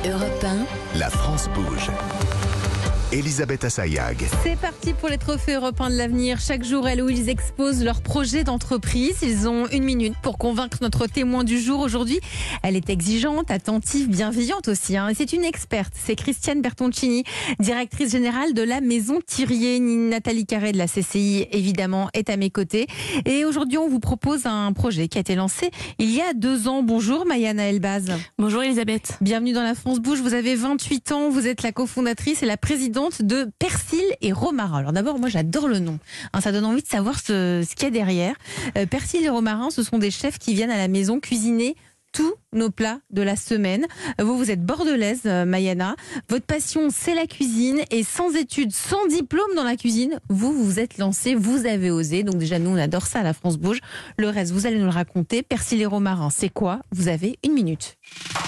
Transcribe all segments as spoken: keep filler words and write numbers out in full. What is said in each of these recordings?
Europe un, La France bouge. Elisabeth Assayag. C'est parti pour les trophées européens de l'avenir. Chaque jour, elle ou ils exposent leurs projets d'entreprise. Ils ont une minute pour convaincre notre témoin du jour. Aujourd'hui, elle est exigeante, attentive, bienveillante aussi. Hein. Et c'est une experte. C'est Christiane Bertoncini, directrice générale de la Maison Thirier. Nathalie Carré de la C C I, évidemment, est à mes côtés. Et aujourd'hui, on vous propose un projet qui a été lancé il y a deux ans. Bonjour Mayana Elbaz. Bonjour Elisabeth. Bienvenue dans La France bouge. Vous avez vingt-huit ans. Vous êtes la cofondatrice et la présidente de Persil et Romarin. Alors d'abord, moi j'adore le nom. Hein, ça donne envie de savoir ce, ce qu'il y a derrière. Euh, Persil et Romarin, ce sont des chefs qui viennent à la maison cuisiner tous nos plats de la semaine. Vous, vous êtes bordelaise, euh, Mayana. Votre passion, c'est la cuisine. Et sans études, sans diplôme dans la cuisine, vous vous êtes lancée, vous avez osé. Donc déjà, nous, on adore ça à La France bouge. Le reste, vous allez nous le raconter. Persil et Romarin, c'est quoi? Vous avez une minute.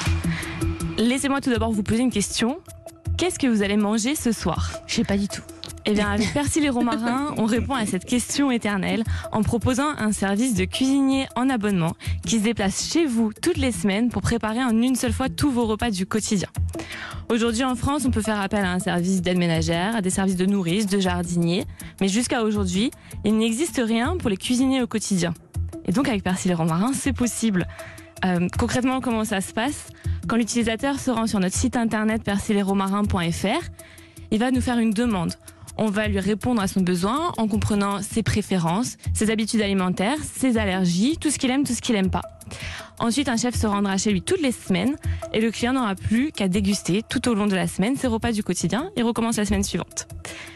Laissez-moi tout d'abord vous poser une question. Qu'est-ce que vous allez manger ce soir? Je sais pas du tout. Eh bien, avec Persil et Romarin, on répond à cette question éternelle en proposant un service de cuisinier en abonnement qui se déplace chez vous toutes les semaines pour préparer en une seule fois tous vos repas du quotidien. Aujourd'hui, en France, on peut faire appel à un service d'aide ménagère, à des services de nourrice, de jardinier. Mais jusqu'à aujourd'hui, il n'existe rien pour les cuisiniers au quotidien. Et donc, avec Persil et Romarin, c'est possible. Euh, concrètement, comment ça se passe? Quand l'utilisateur se rend sur notre site internet persil et romarin point f r, il va nous faire une demande. On va lui répondre à son besoin en comprenant ses préférences, ses habitudes alimentaires, ses allergies, tout ce qu'il aime, tout ce qu'il n'aime pas. Ensuite, un chef se rendra chez lui toutes les semaines et le client n'aura plus qu'à déguster tout au long de la semaine ses repas du quotidien et recommence la semaine suivante.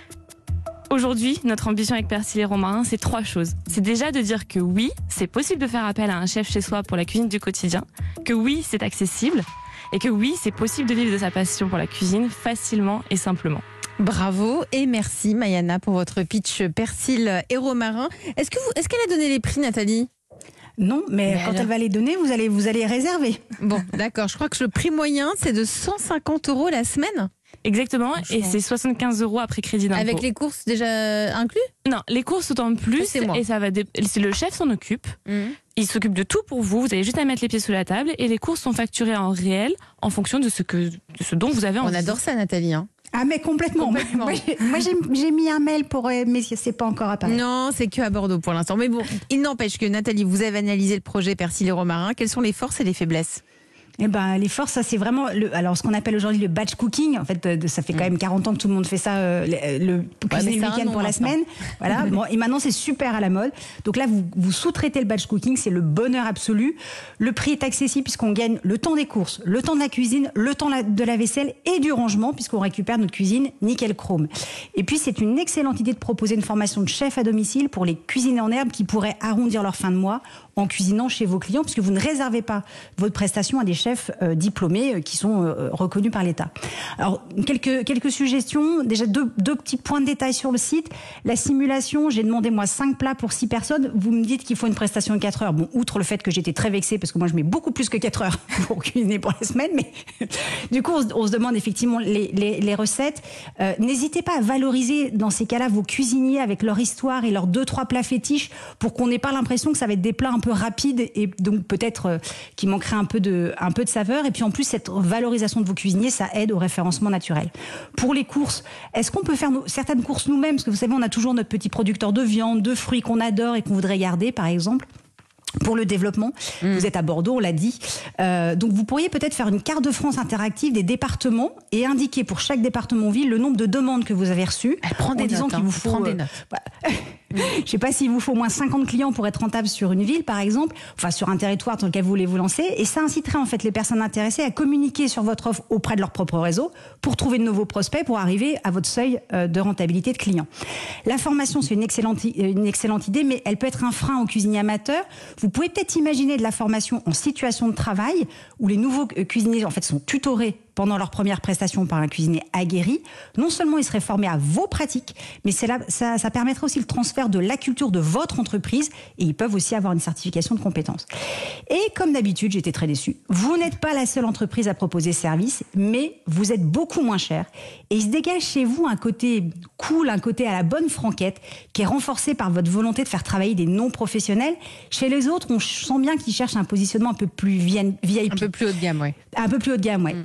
Aujourd'hui, notre ambition avec Persil et Romarin, c'est trois choses. C'est déjà de dire que oui, c'est possible de faire appel à un chef chez soi pour la cuisine du quotidien, que oui, c'est accessible, et que oui, c'est possible de vivre de sa passion pour la cuisine facilement et simplement. Bravo et merci Mayana pour votre pitch Persil et Romarin. Est-ce que vous, est-ce qu'elle a donné les prix, Nathalie? Non, mais, mais quand alors... elle va les donner, vous allez, vous allez réserver. Bon, d'accord. Je crois que le prix moyen, c'est de cent cinquante euros la semaine. Exactement, et c'est soixante-quinze euros après crédit d'impôt. Avec les courses déjà inclus? Non, les courses sont en plus, c'est moi. Et ça va dé... le chef s'en occupe. Mmh. Il s'occupe de tout pour vous. Vous avez juste à mettre les pieds sous la table et les courses sont facturées en réel en fonction de ce que, de ce dont vous avez envie. On adore ça, Nathalie. Hein. Ah mais complètement. complètement. Moi, j'ai, moi j'ai, j'ai mis un mail pour euh, mais c'est pas encore apparu. Non, c'est que à Bordeaux pour l'instant. Mais bon, il n'empêche que Nathalie, vous avez analysé le projet Persil et Romarin. Quelles sont les forces et les faiblesses? Eh ben, les forces, ça c'est vraiment le, alors ce qu'on appelle aujourd'hui le batch cooking. En fait, de, ça fait quand même quarante ans que tout le monde fait ça, euh, le, le cuisiner le week-end pour la semaine. Voilà. Bon, et maintenant c'est super à la mode. Donc là, vous, vous sous-traitez le batch cooking, c'est le bonheur absolu. Le prix est accessible puisqu'on gagne le temps des courses, le temps de la cuisine, le temps de la vaisselle et du rangement puisqu'on récupère notre cuisine nickel chrome. Et puis c'est une excellente idée de proposer une formation de chef à domicile pour les cuisiniers en herbe qui pourraient arrondir leur fin de mois en cuisinant chez vos clients puisque vous ne réservez pas votre prestation à des chefs euh, diplômés euh, qui sont euh, reconnus par l'État. Alors, quelques, quelques suggestions. Déjà, deux, deux petits points de détail sur le site. La simulation, j'ai demandé, moi, cinq plats pour six personnes. Vous me dites qu'il faut une prestation de quatre heures. Bon, outre le fait que j'étais très vexée, parce que moi, je mets beaucoup plus que quatre heures pour cuisiner pour la semaine, mais du coup, on se, on se demande effectivement les, les, les recettes. Euh, n'hésitez pas à valoriser, dans ces cas-là, vos cuisiniers avec leur histoire et leurs deux, trois plats fétiches pour qu'on n'ait pas l'impression que ça va être des plats un peu rapides et donc peut-être euh, qui manquerait un peu de, un peu de saveur. Et puis en plus, cette valorisation de vos cuisiniers, ça aide au référencement naturel. Pour les courses, est-ce qu'on peut faire nos, certaines courses nous-mêmes? Parce que vous savez, on a toujours notre petit producteur de viande, de fruits qu'on adore et qu'on voudrait garder, par exemple. Pour le développement, mmh. Vous êtes à Bordeaux, on l'a dit. Euh, donc vous pourriez peut-être faire une carte de France interactive des départements et indiquer pour chaque département-ville le nombre de demandes que vous avez reçues. Elle prend des en disant notes, qu'il hein, vous faut. Prend des notes. Euh, bah, je ne sais pas s'il vous faut au moins cinquante clients pour être rentable sur une ville, par exemple, enfin sur un territoire dans lequel vous voulez vous lancer. Et ça inciterait en fait les personnes intéressées à communiquer sur votre offre auprès de leur propre réseau pour trouver de nouveaux prospects pour arriver à votre seuil de rentabilité de clients. La formation, c'est une excellente, une excellente idée, mais elle peut être un frein aux cuisiniers amateurs. Vous pouvez peut-être imaginer de la formation en situation de travail où les nouveaux cuisiniers en fait sont tutorés pendant leur première prestation par un cuisinier aguerri. Non seulement ils seraient formés à vos pratiques, mais c'est là, ça, ça permettrait aussi le transfert de la culture de votre entreprise et ils peuvent aussi avoir une certification de compétences. Et comme d'habitude, j'étais très déçue. Vous n'êtes pas la seule entreprise à proposer ce service, mais vous êtes beaucoup moins cher et il se dégage chez vous un côté cool, un côté à la bonne franquette qui est renforcé par votre volonté de faire travailler des non-professionnels. Chez les autres, on sent bien qu'ils cherchent un positionnement un peu plus V I P. Un peu plus haut de gamme, oui. Un peu plus haut de gamme, oui. Mmh. Et donc finalement,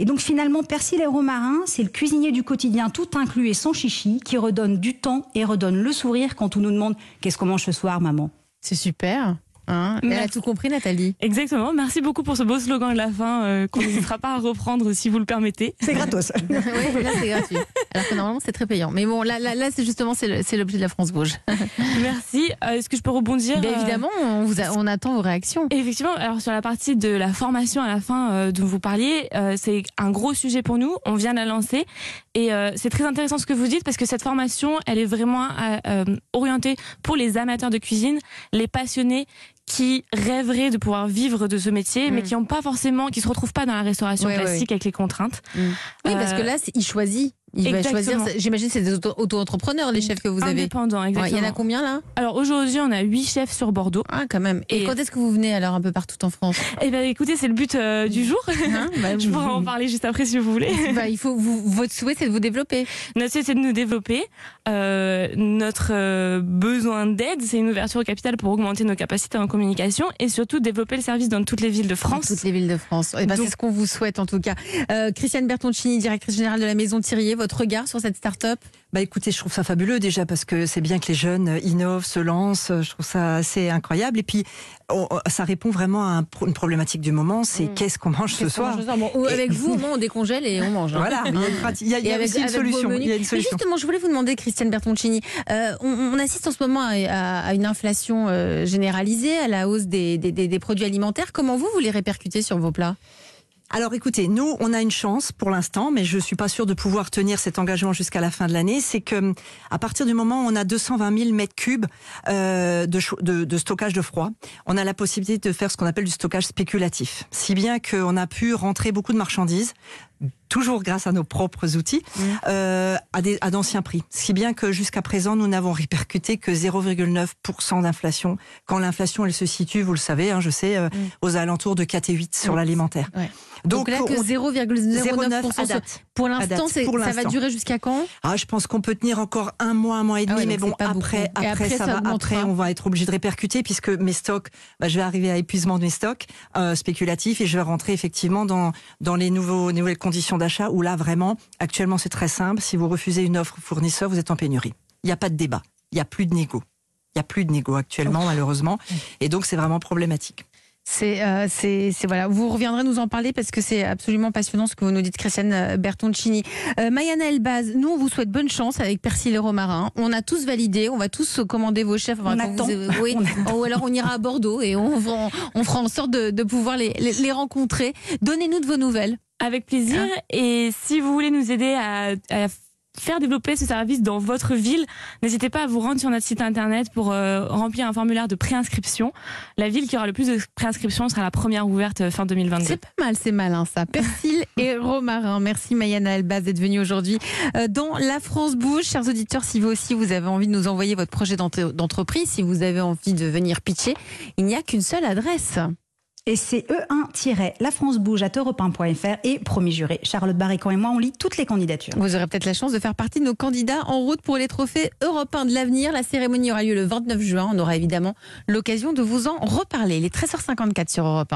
finalement, persil et romarin, c'est le cuisinier du quotidien tout inclus et son chichi qui redonne du temps et redonne le sourire quand on nous demande « Qu'est-ce qu'on mange ce soir, maman ?» C'est super. Hein, elle a tout compris, Nathalie. Exactement. Merci beaucoup pour ce beau slogan de la fin euh, qu'on n'hésitera pas à reprendre si vous le permettez. C'est gratos. Oui, là c'est gratuit. Alors que normalement c'est très payant. Mais bon, là, là, là c'est justement c'est, le, c'est l'objet de la France Bouge. Merci. Euh, est-ce que je peux rebondir? Bien évidemment, on, vous a, on attend vos réactions. Effectivement. Alors sur la partie de la formation à la fin euh, dont vous parliez, euh, c'est un gros sujet pour nous. On vient de la lancer et euh, c'est très intéressant ce que vous dites parce que cette formation, elle est vraiment euh, orientée pour les amateurs de cuisine, les passionnés qui rêveraient de pouvoir vivre de ce métier, mmh. mais qui n'ont pas forcément, qui se retrouvent pas dans la restauration ouais, classique ouais. avec les contraintes. Mmh. Oui, parce que là, il choisit. Il exactement. va choisir. J'imagine c'est des auto- auto-entrepreneurs les chefs que vous avez. Indépendants, exactement. Ouais, il y en a combien là? Alors aujourd'hui, on a huit chefs sur Bordeaux. Ah, quand même. Et, et quand est-ce que vous venez alors un peu partout en France? Eh ben, écoutez, c'est le but euh, du jour. Hein bah, je pourrais en parler juste après si vous voulez. Bah, il faut. Vous, votre souhait, c'est de vous développer. Notre souhait, c'est de nous développer. Euh, notre euh, besoin d'aide, c'est une ouverture au capital pour augmenter nos capacités en communication et surtout développer le service dans toutes les villes de France. Dans toutes les villes de France. Et bah, Donc, c'est ce qu'on vous souhaite en tout cas. Euh, Christiane Bertoncini, directrice générale de la Maison Thirier, votre regard sur cette start-up? Bah écoutez, je trouve ça fabuleux déjà parce que c'est bien que les jeunes innovent, se lancent. Je trouve ça assez incroyable. Et puis, on, ça répond vraiment à un, une problématique du moment. C'est mmh. qu'est-ce qu'on mange qu'est-ce ce soir. Mange bon, et... Avec vous, au moins, on décongèle et on mange. Hein. Voilà. Il y a, il y a, il y a avec, aussi une solution. Il y a une solution. Mais justement, je voulais vous demander, Christiane Bertoncini, euh, on, on assiste en ce moment à, à, à une inflation euh, généralisée, à la hausse des, des, des, des produits alimentaires. Comment vous, vous les répercutez sur vos plats? Alors écoutez, nous on a une chance pour l'instant, mais je suis pas sûre de pouvoir tenir cet engagement jusqu'à la fin de l'année. C'est que à partir du moment où on a deux cent vingt mille mètres cubes euh, de, de, de stockage de froid, on a la possibilité de faire ce qu'on appelle du stockage spéculatif. Si bien qu'on a pu rentrer beaucoup de marchandises, toujours grâce à nos propres outils, mmh. euh, à, des, à d'anciens prix. Si bien que jusqu'à présent, nous n'avons répercuté que zéro virgule neuf pour cent d'inflation. Quand l'inflation, elle se situe, vous le savez, hein, je sais, euh, mmh. aux alentours de quatre et huit sur mmh. l'alimentaire. Ouais. Donc, Donc là, que zéro virgule zéro neuf pour cent. Pour l'instant, c'est, pour l'instant, ça va durer jusqu'à quand? Ah, je pense qu'on peut tenir encore un mois, un mois et demi, ah ouais, mais bon, après, après, après, ça, ça va, après, on va être obligé de répercuter puisque mes stocks, bah, je vais arriver à épuisement de mes stocks euh, spéculatifs et je vais rentrer effectivement dans dans les nouveaux nouvelles conditions d'achat où là vraiment, actuellement, c'est très simple. Si vous refusez une offre fournisseur, vous êtes en pénurie. Il n'y a pas de débat. Il n'y a plus de négo. Il n'y a plus de négo actuellement, oh. malheureusement, et donc c'est vraiment problématique. C'est, euh, c'est, c'est voilà. Vous reviendrez nous en parler parce que c'est absolument passionnant ce que vous nous dites, Christiane Bertoncini. Euh, Maïana Elbaz, nous on vous souhaite bonne chance avec persil et romarin. On a tous validé, on va tous commander vos chefs. On attend. Vous, oui, ou alors on ira à Bordeaux et on, on, on fera en sorte de, de pouvoir les, les, les rencontrer. Donnez-nous de vos nouvelles. Avec plaisir. Hein? Et si vous voulez nous aider à, à faire développer ce service dans votre ville, n'hésitez pas à vous rendre sur notre site internet pour euh, remplir un formulaire de préinscription. La ville qui aura le plus de préinscriptions sera la première ouverte fin deux mille vingt-deux. C'est pas mal, c'est malin ça. Persil et romarin. Merci Maïana Elbaz d'être venue aujourd'hui euh, dans La France Bouge. Chers auditeurs, si vous aussi vous avez envie de nous envoyer votre projet d'entreprise, si vous avez envie de venir pitcher, il n'y a qu'une seule adresse. Et c'est E un la France Bouge à europe un point F R et promis juré, Charlotte Barrican et moi, on lit toutes les candidatures. Vous aurez peut-être la chance de faire partie de nos candidats en route pour les trophées européens de l'avenir. La cérémonie aura lieu le vingt-neuf juin. On aura évidemment l'occasion de vous en reparler. Il est treize heures cinquante-quatre sur Europe un.